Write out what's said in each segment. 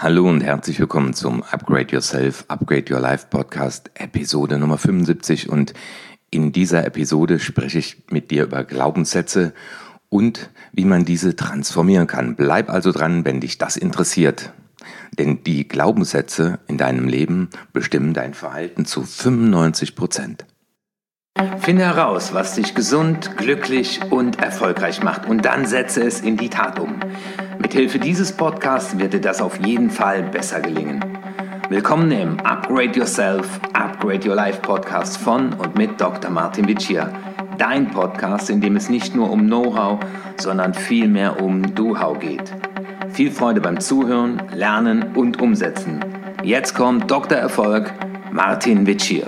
Hallo und herzlich willkommen zum Upgrade Yourself, Upgrade Your Life Podcast, Episode Nummer 75. Und in dieser Episode spreche ich mit dir über Glaubenssätze und wie man diese transformieren kann. Bleib also dran, wenn dich das interessiert. Denn die Glaubenssätze in deinem Leben bestimmen dein Verhalten zu 95%. Finde heraus, was dich gesund, glücklich und erfolgreich macht und dann setze es in die Tat um. Mithilfe dieses Podcasts wird dir das auf jeden Fall besser gelingen. Willkommen im Upgrade Yourself, Upgrade Your Life Podcast von und mit Dr. Martin Vicia. Dein Podcast, in dem es nicht nur um Know-how, sondern vielmehr um Do-How geht. Viel Freude beim Zuhören, Lernen und Umsetzen. Jetzt kommt Dr. Erfolg, Martin Vicia.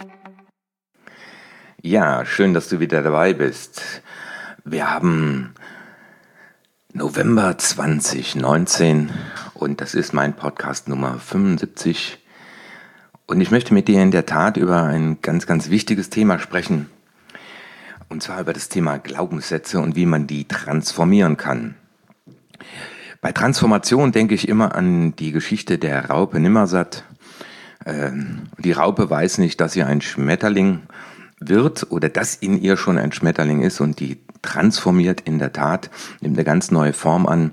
Ja, schön, dass du wieder dabei bist. Wir haben November 2019 und das ist mein Podcast Nummer 75. Und ich möchte mit dir in der Tat über ein ganz, ganz wichtiges Thema sprechen. Und zwar über das Thema Glaubenssätze und wie man die transformieren kann. Bei Transformation denke ich immer an die Geschichte der Raupe Nimmersatt. Die Raupe weiß nicht, dass sie ein Schmetterling wird oder dass in ihr schon ein Schmetterling ist und die transformiert in der Tat, nimmt eine ganz neue Form an.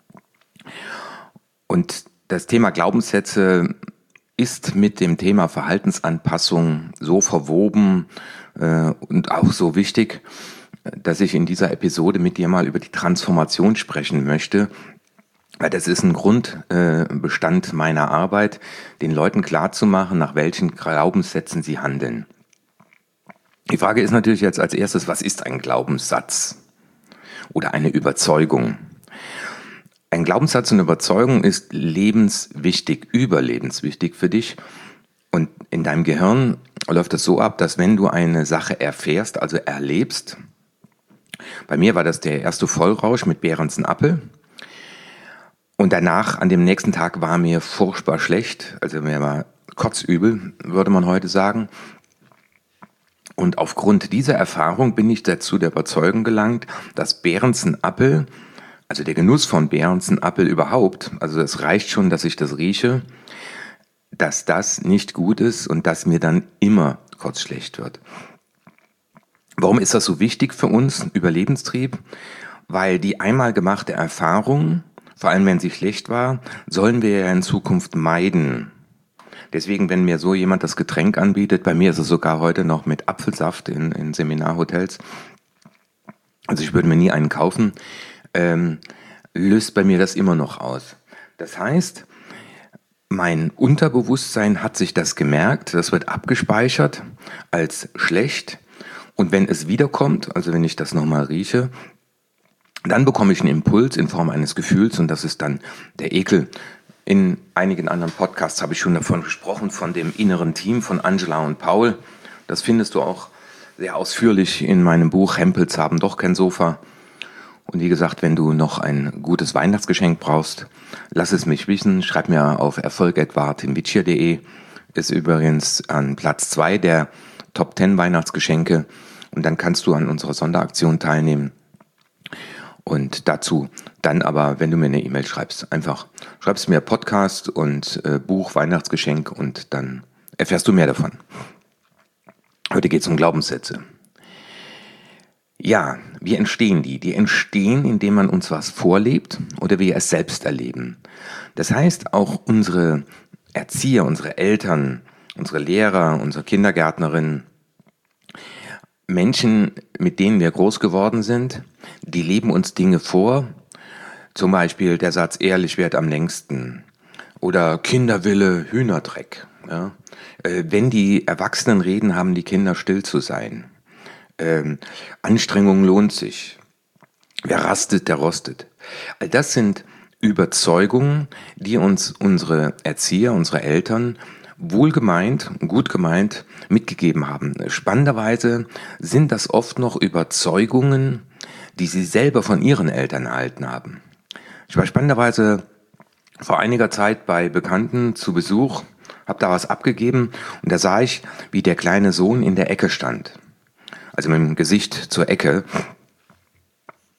Und das Thema Glaubenssätze ist mit dem Thema Verhaltensanpassung so verwoben und auch so wichtig, dass ich in dieser Episode mit dir mal über die Transformation sprechen möchte. Weil das ist ein Grundbestand meiner Arbeit, den Leuten klarzumachen, nach welchen Glaubenssätzen sie handeln. Die Frage ist natürlich jetzt als erstes, was ist ein Glaubenssatz oder eine Überzeugung? Ein Glaubenssatz und Überzeugung ist lebenswichtig, überlebenswichtig für dich. Und in deinem Gehirn läuft es so ab, dass wenn du eine Sache erfährst, also erlebst, bei mir war das der erste Vollrausch mit Behrensen-Appel. Und danach, an dem nächsten Tag, war mir furchtbar schlecht, also mir war kotzübel, würde man heute sagen. Und aufgrund dieser Erfahrung bin ich dazu der Überzeugung gelangt, dass Behrensen-Appel, also der Genuss von Behrensen-Appel überhaupt, also es reicht schon, dass ich das rieche, dass das nicht gut ist und dass mir dann immer kotzschlecht wird. Warum ist das so wichtig für uns, Überlebenstrieb? Weil die einmal gemachte Erfahrung, vor allem wenn sie schlecht war, sollen wir ja in Zukunft meiden. Deswegen, wenn mir so jemand das Getränk anbietet, bei mir ist es sogar heute noch mit Apfelsaft in Seminarhotels, also ich würde mir nie einen kaufen, löst bei mir das immer noch aus. Das heißt, mein Unterbewusstsein hat sich das gemerkt, das wird abgespeichert als schlecht und wenn es wiederkommt, also wenn ich das nochmal rieche, dann bekomme ich einen Impuls in Form eines Gefühls und das ist dann der Ekel. In einigen anderen Podcasts habe ich schon davon gesprochen, von dem inneren Team von Angela und Paul. Das findest du auch sehr ausführlich in meinem Buch Hempels haben doch kein Sofa. Und wie gesagt, wenn du noch ein gutes Weihnachtsgeschenk brauchst, lass es mich wissen. Schreib mir auf erfolg@martinvicia.de. Ist übrigens an Platz 2 der Top 10 Weihnachtsgeschenke. Und dann kannst du an unserer Sonderaktion teilnehmen. Und dazu dann aber, wenn du mir eine E-Mail schreibst, einfach schreibst mir Podcast und Buch, Weihnachtsgeschenk und dann erfährst du mehr davon. Heute geht es um Glaubenssätze. Ja, wie entstehen die? Die entstehen, indem man uns was vorlebt oder wir es selbst erleben. Das heißt, auch unsere Erzieher, unsere Eltern, unsere Lehrer, unsere Kindergärtnerinnen, Menschen, mit denen wir groß geworden sind, die leben uns Dinge vor, zum Beispiel der Satz, ehrlich währt am längsten oder Kinderwille, Hühnerdreck. Ja? Wenn die Erwachsenen reden, haben die Kinder still zu sein. Anstrengung lohnt sich. Wer rastet, der rostet. All das sind Überzeugungen, die uns unsere Erzieher, unsere Eltern wohlgemeint, gut gemeint mitgegeben haben. Spannenderweise sind das oft noch Überzeugungen, die sie selber von ihren Eltern erhalten haben. Ich war spannenderweise vor einiger Zeit bei Bekannten zu Besuch, habe da was abgegeben und da sah ich, wie der kleine Sohn in der Ecke stand. Also mit dem Gesicht zur Ecke.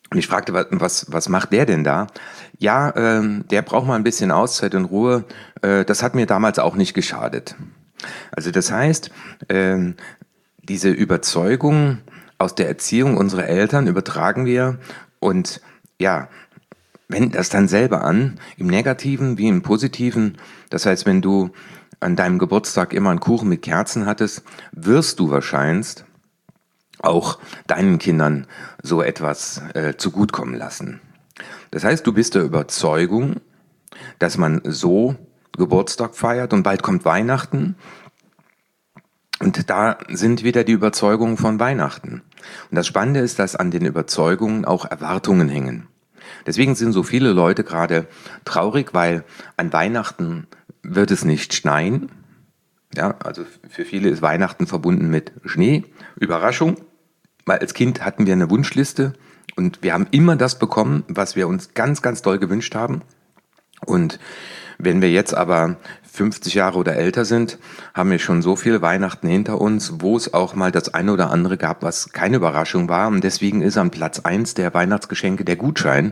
Und ich fragte, was macht der denn da? Ja, der braucht mal ein bisschen Auszeit und Ruhe. Das hat mir damals auch nicht geschadet. Also das heißt, diese Überzeugung aus der Erziehung unserer Eltern übertragen wir und ja, wenden das dann selber an, im Negativen wie im Positiven. Das heißt, wenn du an deinem Geburtstag immer einen Kuchen mit Kerzen hattest, wirst du wahrscheinlich auch deinen Kindern so etwas zugutekommen lassen. Das heißt, du bist der Überzeugung, dass man so Geburtstag feiert und bald kommt Weihnachten. Und da sind wieder die Überzeugungen von Weihnachten. Und das Spannende ist, dass an den Überzeugungen auch Erwartungen hängen. Deswegen sind so viele Leute gerade traurig, weil an Weihnachten wird es nicht schneien. Ja, also für viele ist Weihnachten verbunden mit Schnee, Überraschung. Weil als Kind hatten wir eine Wunschliste und wir haben immer das bekommen, was wir uns ganz, ganz doll gewünscht haben. Und wenn wir jetzt aber 50 Jahre oder älter sind, haben wir schon so viele Weihnachten hinter uns, wo es auch mal das eine oder andere gab, was keine Überraschung war. Und deswegen ist an Platz 1 der Weihnachtsgeschenke der Gutschein.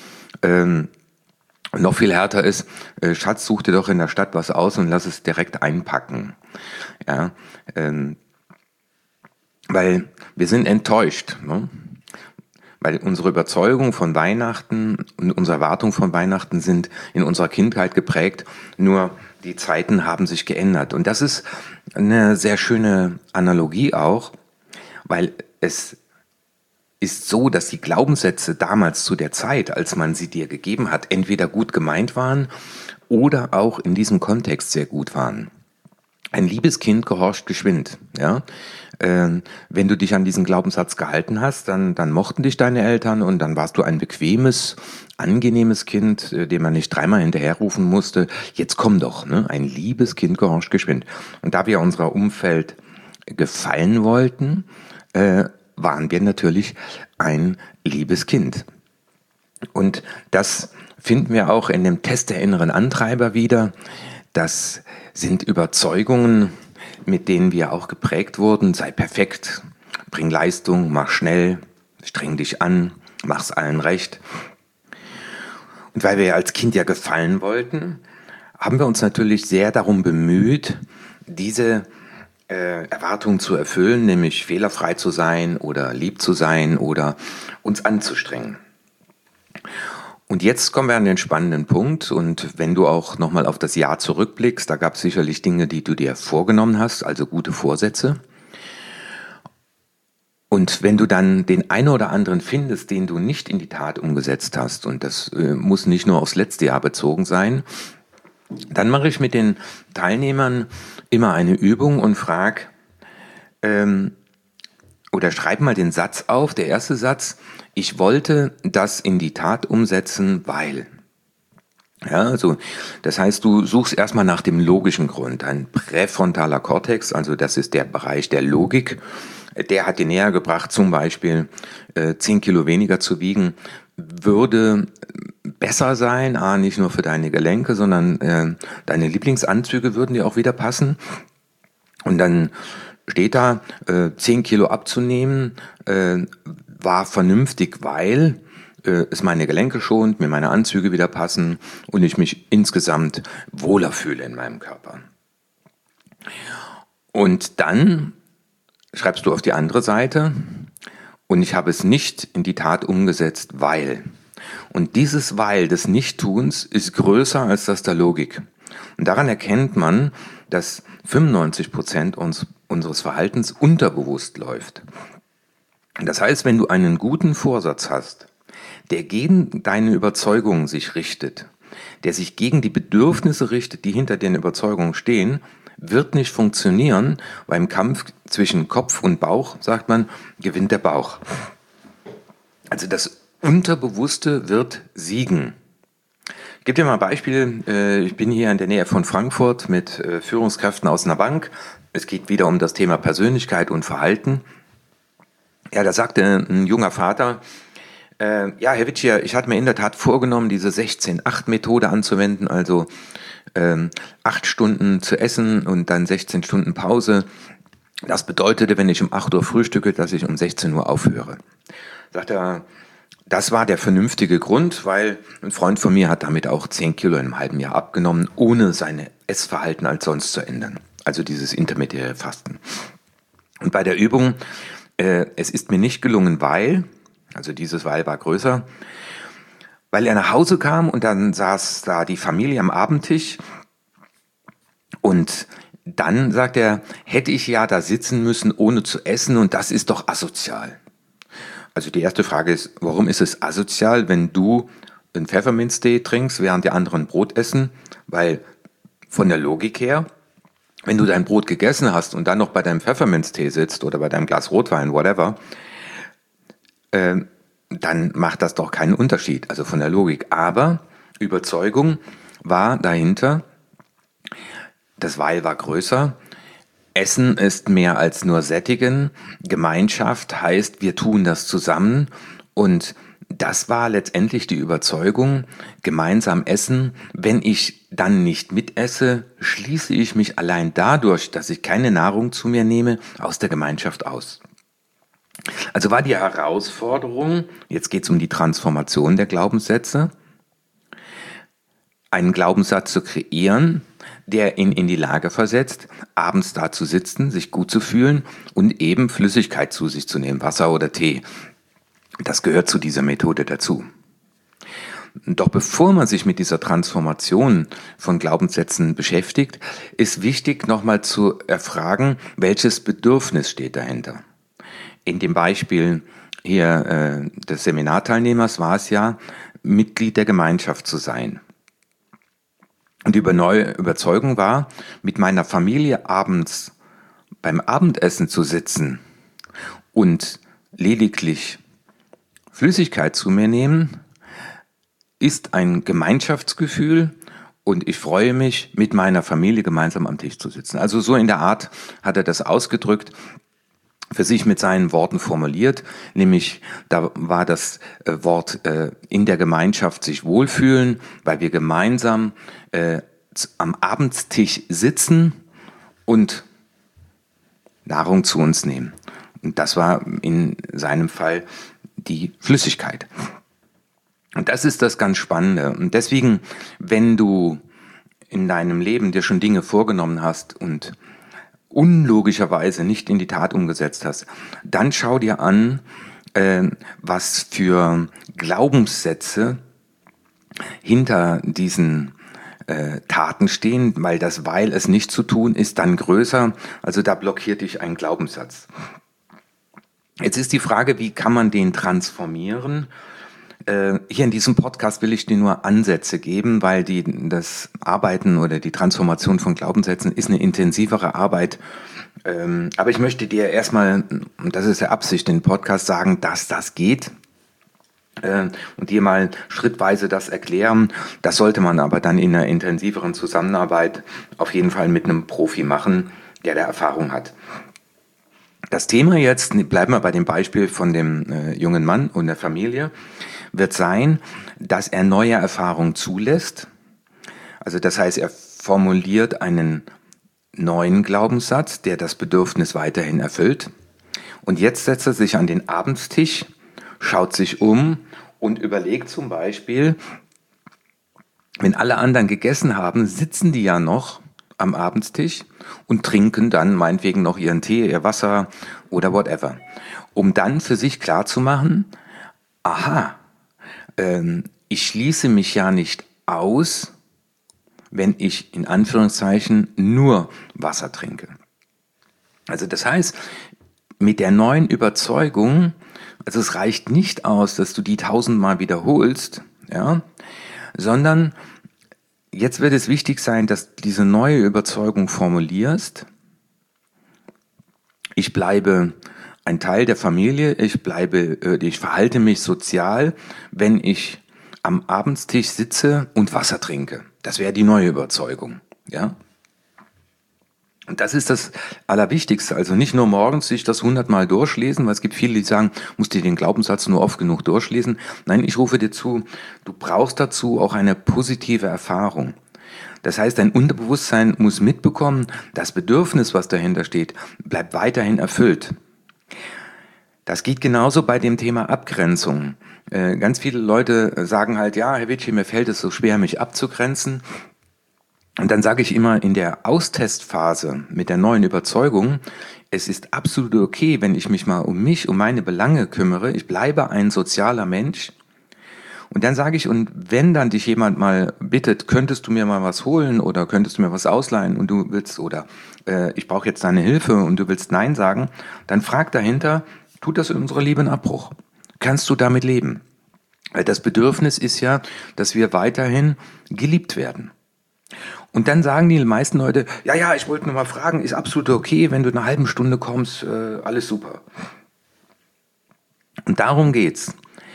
Noch viel härter ist, Schatz, such dir doch in der Stadt was aus und lass es direkt einpacken. Ja, weil wir sind enttäuscht, ne? Weil unsere Überzeugung von Weihnachten und unsere Erwartung von Weihnachten sind in unserer Kindheit geprägt, nur die Zeiten haben sich geändert. Und das ist eine sehr schöne Analogie auch, weil es ist so, dass die Glaubenssätze damals zu der Zeit, als man sie dir gegeben hat, entweder gut gemeint waren oder auch in diesem Kontext sehr gut waren. Ein liebes Kind gehorcht geschwind. Ja? Wenn du dich an diesen Glaubenssatz gehalten hast, dann mochten dich deine Eltern und dann warst du ein bequemes, angenehmes Kind, dem man nicht dreimal hinterherrufen musste. Jetzt komm doch, ne? Ein liebes Kind gehorcht geschwind. Und da wir unser Umfeld gefallen wollten, waren wir natürlich ein liebes Kind. Und das finden wir auch in dem Test der inneren Antreiber wieder. Das sind Überzeugungen, mit denen wir auch geprägt wurden. Sei perfekt, bring Leistung, mach schnell, streng dich an, mach's allen recht. Und weil wir als Kind ja gefallen wollten, haben wir uns natürlich sehr darum bemüht, diese Erwartungen zu erfüllen, nämlich fehlerfrei zu sein oder lieb zu sein oder uns anzustrengen. Und jetzt kommen wir an den spannenden Punkt und wenn du auch nochmal auf das Jahr zurückblickst, da gab es sicherlich Dinge, die du dir vorgenommen hast, also gute Vorsätze. Und wenn du dann den einen oder anderen findest, den du nicht in die Tat umgesetzt hast, und das muss nicht nur aufs letzte Jahr bezogen sein, dann mache ich mit den Teilnehmern immer eine Übung und frage, oder schreib mal den Satz auf, der erste Satz, ich wollte das in die Tat umsetzen, weil. Ja, also das heißt, du suchst erstmal nach dem logischen Grund. Ein präfrontaler Kortex, also das ist der Bereich der Logik, der hat dir näher gebracht, zum Beispiel 10 Kilo weniger zu wiegen, würde besser sein, nicht nur für deine Gelenke, sondern deine Lieblingsanzüge würden dir auch wieder passen. Und dann steht da, 10 Kilo abzunehmen war vernünftig, weil es meine Gelenke schont, mir meine Anzüge wieder passen und ich mich insgesamt wohler fühle in meinem Körper. Und dann schreibst du auf die andere Seite, und ich habe es nicht in die Tat umgesetzt, weil. Und dieses Weil des Nichttuns ist größer als das der Logik. Und daran erkennt man, dass 95% unseres Verhaltens unterbewusst läuft. Das heißt, wenn du einen guten Vorsatz hast, der gegen deine Überzeugungen sich richtet, der sich gegen die Bedürfnisse richtet, die hinter den Überzeugungen stehen, wird nicht funktionieren. Beim Kampf zwischen Kopf und Bauch, sagt man, gewinnt der Bauch. Also das Unterbewusste wird siegen. Ich gebe dir mal ein Beispiel. Ich bin hier in der Nähe von Frankfurt mit Führungskräften aus einer Bank. Es geht wieder um das Thema Persönlichkeit und Verhalten. Ja, da sagte ein junger Vater, ja, Herr Witschier, ich hatte mir in der Tat vorgenommen, diese 16-8-Methode anzuwenden, also 8 Stunden zu essen und dann 16 Stunden Pause. Das bedeutete, wenn ich um 8 Uhr frühstücke, dass ich um 16 Uhr aufhöre. Sagt er, Das war der vernünftige Grund, weil ein Freund von mir hat damit auch 10 Kilo in einem halben Jahr abgenommen, ohne sein Essverhalten als sonst zu ändern. Also dieses intermediäre Fasten. Und bei der Übung, es ist mir nicht gelungen, also dieses Weil war größer, weil er nach Hause kam und dann saß da die Familie am Abendtisch und dann sagt er, hätte ich ja da sitzen müssen, ohne zu essen und das ist doch asozial. Also die erste Frage ist, warum ist es asozial, wenn du einen Pfefferminztee trinkst, während die anderen Brot essen? Weil von der Logik her, wenn du dein Brot gegessen hast und dann noch bei deinem Pfefferminztee sitzt oder bei deinem Glas Rotwein, whatever, dann macht das doch keinen Unterschied, also von der Logik. Aber Überzeugung war dahinter, das Weil war größer. Essen ist mehr als nur sättigen. Gemeinschaft heißt, wir tun das zusammen. Und das war letztendlich die Überzeugung, gemeinsam essen. Wenn ich dann nicht mitesse, schließe ich mich allein dadurch, dass ich keine Nahrung zu mir nehme, aus der Gemeinschaft aus. Also war die Herausforderung, jetzt geht es um die Transformation der Glaubenssätze, einen Glaubenssatz zu kreieren, der ihn in die Lage versetzt, abends da zu sitzen, sich gut zu fühlen und eben Flüssigkeit zu sich zu nehmen, Wasser oder Tee. Das gehört zu dieser Methode dazu. Doch bevor man sich mit dieser Transformation von Glaubenssätzen beschäftigt, ist wichtig, nochmal zu erfragen, welches Bedürfnis steht dahinter. In dem Beispiel hier des Seminarteilnehmers war es ja, Mitglied der Gemeinschaft zu sein. Und die neue Überzeugung war, mit meiner Familie abends beim Abendessen zu sitzen und lediglich Flüssigkeit zu mir nehmen, ist ein Gemeinschaftsgefühl und ich freue mich, mit meiner Familie gemeinsam am Tisch zu sitzen. Also so in der Art hat er das ausgedrückt, für sich mit seinen Worten formuliert, nämlich da war das Wort in der Gemeinschaft sich wohlfühlen, weil wir gemeinsam am Abendstisch sitzen und Nahrung zu uns nehmen. Und das war in seinem Fall die Flüssigkeit. Und das ist das ganz Spannende. Und deswegen, wenn du in deinem Leben dir schon Dinge vorgenommen hast und unlogischerweise nicht in die Tat umgesetzt hast, dann schau dir an, was für Glaubenssätze hinter diesen Taten stehen, weil es nicht zu tun, ist dann größer, also da blockiert dich ein Glaubenssatz. Jetzt ist die Frage, wie kann man den transformieren? Hier in diesem Podcast will ich dir nur Ansätze geben, weil das Arbeiten oder die Transformation von Glaubenssätzen ist eine intensivere Arbeit. Aber ich möchte dir erstmal, und das ist der Absicht, den Podcast sagen, dass das geht. Und dir mal schrittweise das erklären. Das sollte man aber dann in einer intensiveren Zusammenarbeit auf jeden Fall mit einem Profi machen, der Erfahrung hat. Das Thema jetzt, bleiben wir bei dem Beispiel von dem jungen Mann und der Familie, wird sein, dass er neue Erfahrungen zulässt. Also das heißt, er formuliert einen neuen Glaubenssatz, der das Bedürfnis weiterhin erfüllt. Und jetzt setzt er sich an den Abendstisch, schaut sich um und überlegt zum Beispiel, wenn alle anderen gegessen haben, sitzen die ja noch am Abendstisch und trinken dann meinetwegen noch ihren Tee, ihr Wasser oder whatever. Um dann für sich klarzumachen, aha, ich schließe mich ja nicht aus, wenn ich in Anführungszeichen nur Wasser trinke. Also das heißt, mit der neuen Überzeugung, also es reicht nicht aus, dass du die 1000-mal wiederholst, ja, sondern jetzt wird es wichtig sein, dass du diese neue Überzeugung formulierst. Ich bleibe ein Teil der Familie, ich verhalte mich sozial, wenn ich am Abendstisch sitze und Wasser trinke. Das wäre die neue Überzeugung, ja. Und das ist das Allerwichtigste. Also nicht nur morgens sich das 100-mal durchlesen, weil es gibt viele, die sagen, musst du den Glaubenssatz nur oft genug durchlesen. Nein, ich rufe dir zu, du brauchst dazu auch eine positive Erfahrung. Das heißt, dein Unterbewusstsein muss mitbekommen, das Bedürfnis, was dahinter steht, bleibt weiterhin erfüllt. Das geht genauso bei dem Thema Abgrenzung. Ganz viele Leute sagen halt, ja, Herr Witschi, mir fällt es so schwer, mich abzugrenzen. Und dann sage ich immer in der Austestphase mit der neuen Überzeugung, es ist absolut okay, wenn ich mich mal um mich, um meine Belange kümmere. Ich bleibe ein sozialer Mensch. Und dann sage ich, und wenn dann dich jemand mal bittet, könntest du mir mal was holen oder könntest du mir was ausleihen und du willst, oder ich brauche jetzt deine Hilfe und du willst Nein sagen, dann frag dahinter, tut das in unserer Liebe einen Abbruch? Kannst du damit leben? Weil das Bedürfnis ist ja, dass wir weiterhin geliebt werden. Und dann sagen die meisten Leute, ja, ich wollte nur mal fragen, ist absolut okay, wenn du in einer halben Stunde kommst, alles super. Und darum geht's.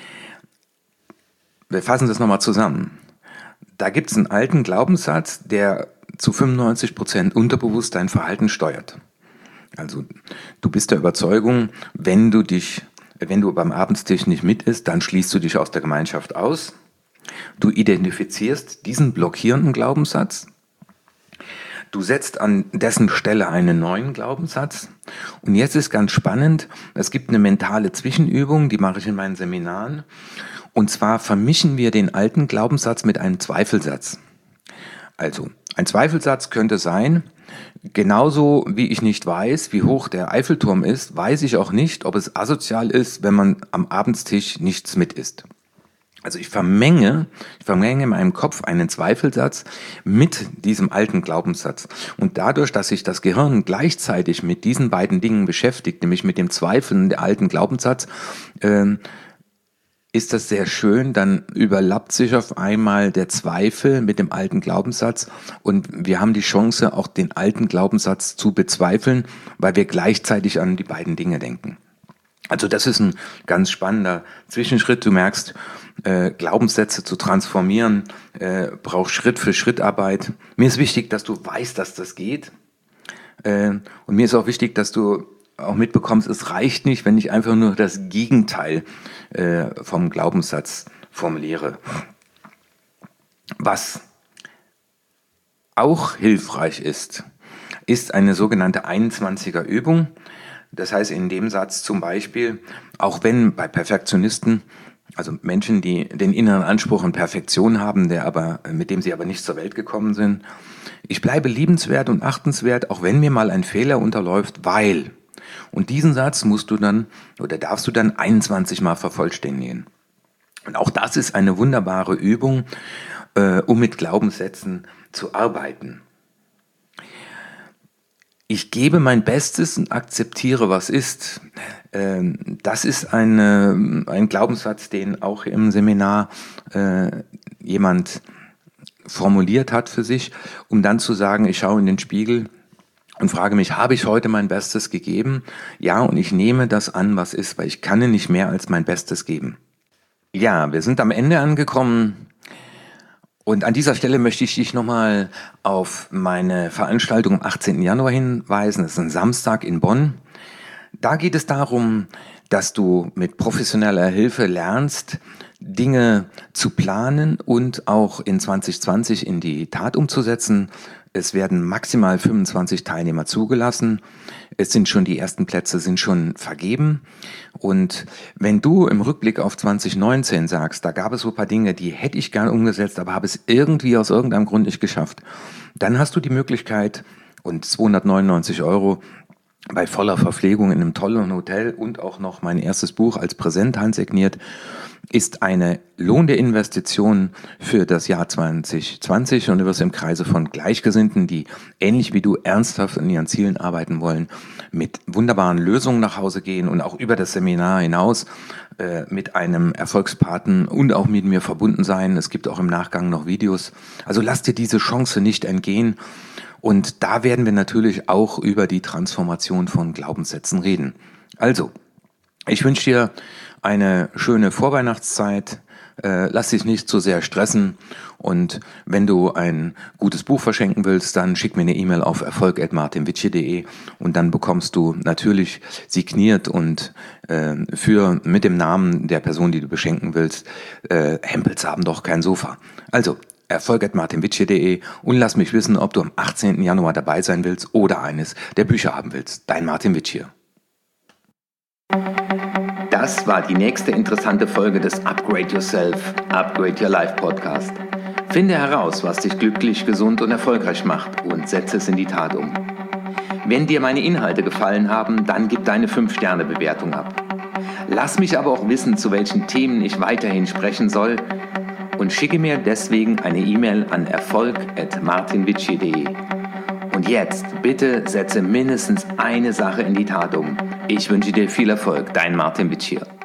Wir fassen das nochmal zusammen. Da gibt's einen alten Glaubenssatz, der zu 95% unterbewusst dein Verhalten steuert. Also du bist der Überzeugung, wenn du beim Abendstisch nicht mit isst, dann schließt du dich aus der Gemeinschaft aus. Du identifizierst diesen blockierenden Glaubenssatz. Du setzt an dessen Stelle einen neuen Glaubenssatz. Und jetzt ist ganz spannend, es gibt eine mentale Zwischenübung, die mache ich in meinen Seminaren. Und zwar vermischen wir den alten Glaubenssatz mit einem Zweifelsatz. Also, ein Zweifelsatz könnte sein, genauso wie ich nicht weiß, wie hoch der Eiffelturm ist, weiß ich auch nicht, ob es asozial ist, wenn man am Abendstisch nichts mit isst. Also ich vermenge in meinem Kopf einen Zweifelsatz mit diesem alten Glaubenssatz. Und dadurch, dass sich das Gehirn gleichzeitig mit diesen beiden Dingen beschäftigt, nämlich mit dem Zweifeln der alten Glaubenssatz, ist das sehr schön, dann überlappt sich auf einmal der Zweifel mit dem alten Glaubenssatz und wir haben die Chance, auch den alten Glaubenssatz zu bezweifeln, weil wir gleichzeitig an die beiden Dinge denken. Also das ist ein ganz spannender Zwischenschritt. Du merkst, Glaubenssätze zu transformieren, braucht Schritt für Schritt Arbeit. Mir ist wichtig, dass du weißt, dass das geht. Und mir ist auch wichtig, dass du auch mitbekommst, es reicht nicht, wenn ich einfach nur das Gegenteil vom Glaubenssatz formuliere. Was auch hilfreich ist eine sogenannte 21er Übung. Das heißt in dem Satz zum Beispiel, auch wenn bei Perfektionisten, also Menschen, die den inneren Anspruch an Perfektion haben, mit dem sie aber nicht zur Welt gekommen sind, ich bleibe liebenswert und achtenswert, auch wenn mir mal ein Fehler unterläuft, weil. Und diesen Satz darfst du dann 21 Mal vervollständigen. Und auch das ist eine wunderbare Übung, um mit Glaubenssätzen zu arbeiten. Ich gebe mein Bestes und akzeptiere, was ist. Das ist ein Glaubenssatz, den auch im Seminar jemand formuliert hat für sich, um dann zu sagen, ich schaue in den Spiegel und frage mich, habe ich heute mein Bestes gegeben? Ja, und ich nehme das an, was ist, weil ich kann nicht mehr als mein Bestes geben. Ja, wir sind am Ende angekommen. Und an dieser Stelle möchte ich dich nochmal auf meine Veranstaltung am 18. Januar hinweisen. Das ist ein Samstag in Bonn. Da geht es darum, dass du mit professioneller Hilfe lernst, Dinge zu planen und auch in 2020 in die Tat umzusetzen. Es werden maximal 25 Teilnehmer zugelassen. Die ersten Plätze sind schon vergeben. Und wenn du im Rückblick auf 2019 sagst, da gab es so ein paar Dinge, die hätte ich gern umgesetzt, aber habe es irgendwie aus irgendeinem Grund nicht geschafft, dann hast du die Möglichkeit und 299 € bei voller Verpflegung in einem tollen Hotel und auch noch mein erstes Buch als Präsent handsigniert, ist eine lohnende Investition für das Jahr 2020 und du wirst im Kreise von Gleichgesinnten, die ähnlich wie du ernsthaft an ihren Zielen arbeiten wollen, mit wunderbaren Lösungen nach Hause gehen und auch über das Seminar hinaus mit einem Erfolgspaten und auch mit mir verbunden sein. Es gibt auch im Nachgang noch Videos. Also lass dir diese Chance nicht entgehen. Und da werden wir natürlich auch über die Transformation von Glaubenssätzen reden. Also, ich wünsche dir eine schöne Vorweihnachtszeit. Lass dich nicht zu sehr stressen. Und wenn du ein gutes Buch verschenken willst, dann schick mir eine E-Mail auf erfolg@martinwitsche.de und dann bekommst du natürlich signiert und mit dem Namen der Person, die du beschenken willst, Hempels haben doch kein Sofa. Also, erfolg@martinwitsche.de und lass mich wissen, ob du am 18. Januar dabei sein willst oder eines der Bücher haben willst. Dein Martin Witsche. Das war die nächste interessante Folge des Upgrade Yourself, Upgrade Your Life Podcast. Finde heraus, was dich glücklich, gesund und erfolgreich macht und setze es in die Tat um. Wenn dir meine Inhalte gefallen haben, dann gib deine 5-Sterne-Bewertung ab. Lass mich aber auch wissen, zu welchen Themen ich weiterhin sprechen soll und schicke mir deswegen eine E-Mail an erfolg@martinvici.de. Und jetzt, bitte setze mindestens eine Sache in die Tat um. Ich wünsche dir viel Erfolg, dein Martin Vici.